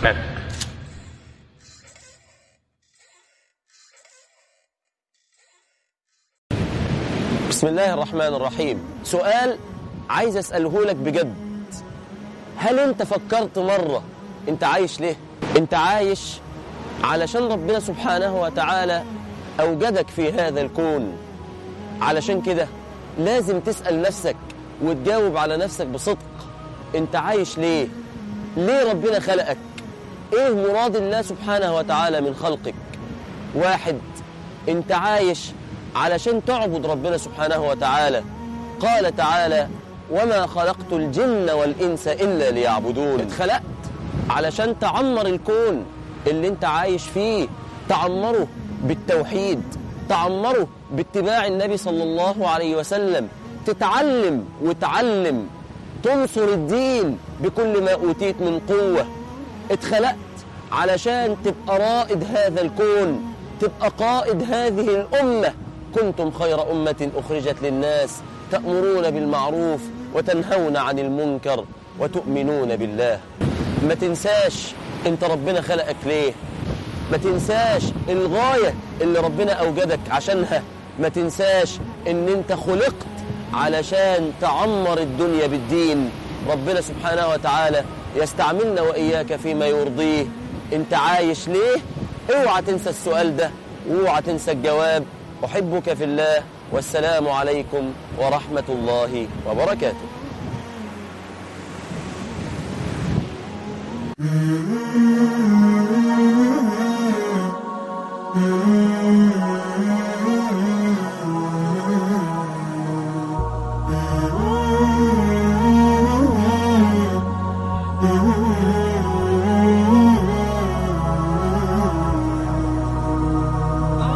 بس. بسم الله الرحمن الرحيم. سؤال عايز أسأله لك بجد. هل أنت فكرت مرة أنت عايش ليه؟ أنت عايش علشان ربنا سبحانه وتعالى أوجدك في هذا الكون. علشان كده لازم تسأل نفسك وتجاوب على نفسك بصدق. أنت عايش ليه؟ ليه ربنا خلقك؟ إيه مراد الله سبحانه وتعالى من خلقك؟ واحد، أنت عايش علشان تعبد ربنا سبحانه وتعالى. قال تعالى: وما خلقت الجن والإنس إلا ليعبدون. اتخلقت علشان تعمر الكون اللي انت عايش فيه، تعمره بالتوحيد، تعمره باتباع النبي صلى الله عليه وسلم، تتعلم وتعلم، تنصر الدين بكل ما أوتيت من قوة. اتخلقت علشان تبقى رائد هذا الكون، تبقى قائد هذه الأمة. كنتم خير أمة أخرجت للناس تأمرون بالمعروف وتنهون عن المنكر وتؤمنون بالله. ما تنساش انت ربنا خلقك ليه. ما تنساش الغاية اللي ربنا أوجدك عشانها. ما تنساش ان انت خلقت علشان تعمر الدنيا بالدين. ربنا سبحانه وتعالى يستعملنا وإياك فيما يرضيه. انت عايش ليه؟ اوعى تنسى السؤال ده، واوعى تنسى الجواب. أحبك في الله، والسلام عليكم ورحمة الله وبركاته. Mm-hmm.